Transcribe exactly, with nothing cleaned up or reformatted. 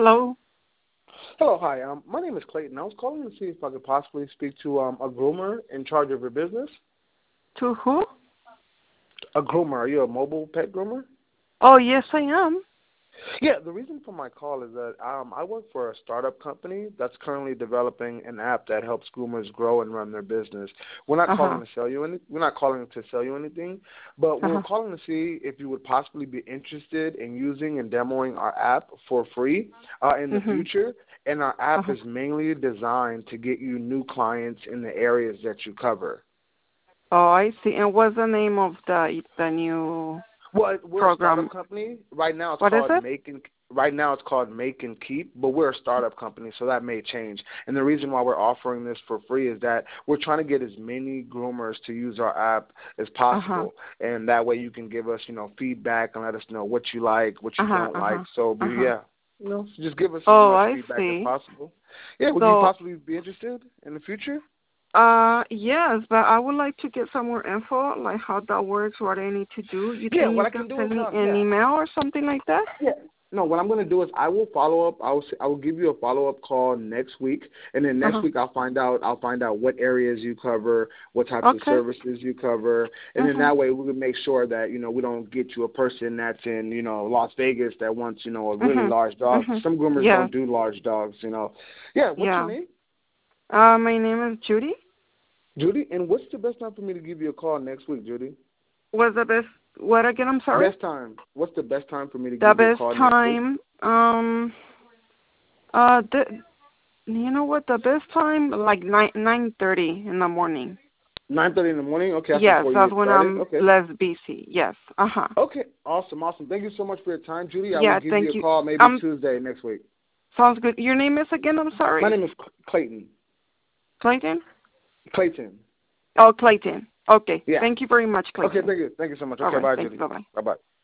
Hello. Hello, hi. Um, my name is Clayton. I was calling to see if I could possibly speak to um, a groomer in charge of your business. To who? A groomer. Are you a mobile pet groomer? Oh, yes, I am. Yeah, the reason for my call is that um, I work for a startup company that's currently developing an app that helps groomers grow and run their business. We're not Uh calling huh. to sell you any. We're not calling to sell you anything, but Uh we're huh. calling to see if you would possibly be interested in using and demoing our app for free uh, in the Mhm. future. And our Uh app huh. is mainly designed to get you new clients in the areas that you cover. Oh, I see. And what's the name of the the new Well, we're a program? startup company. Right now it's What is called it? Make and Right now it's called Make and Keep, but we're a startup company, so that may change. And the reason why we're offering this for free is that we're trying to get as many groomers to use our app as Uh huh. possible. And that way you can give us, you know, feedback and let us know what you like, what Uh you huh. don't Uh like. huh. So be Uh huh. yeah. You know, so just give us as Oh, much I feedback as see. possible. Yeah, would you So, possibly be interested in the future? uh, yes, but I would like to get some more info, like how that works, what I need to do. You Yeah, think what you I can can do is send me um an yeah. email or something like that? Yeah. No, what I'm going to do is I will follow up. I will I will give you a follow up call next week, and then Uh next huh. week I'll find out I'll find out what areas you cover, what types of Okay. services you cover, and then Mhm. that way we can make sure that you know we don't get you a person that's in you know Las Vegas that wants you know a really Mhm. large dog. Mhm. Some groomers Yes. don't do large dogs, you know. Yeah. What's your Yeah. name? Uh, my name is Judy. Judy. And what's the best time for me to give you a call next week, Judy? Was the best? What again? I'm sorry. Best time. What's the best time for me to The give you a best call next week? time. Um. Uh. The, you know what? The best time, like nine nine thirty in the morning. Nine thirty in the morning. Okay, that's Yes, before you that's get when started. I'm Okay. less busy. Yes. Uh huh. Okay, awesome, awesome. Thank you so much for your time, Judy. I will Yeah. give you Thank a you. call maybe Um. Tuesday next week. Sounds good. Your name is again? I'm My sorry. name is Clayton. Clayton. Clayton. Oh, Clayton. Okay. Yeah. Thank you very much, Okay, Clayton. thank you. Thank you so much. All Okay, right. bye, Thanks. Judy. Bye bye. Bye-bye.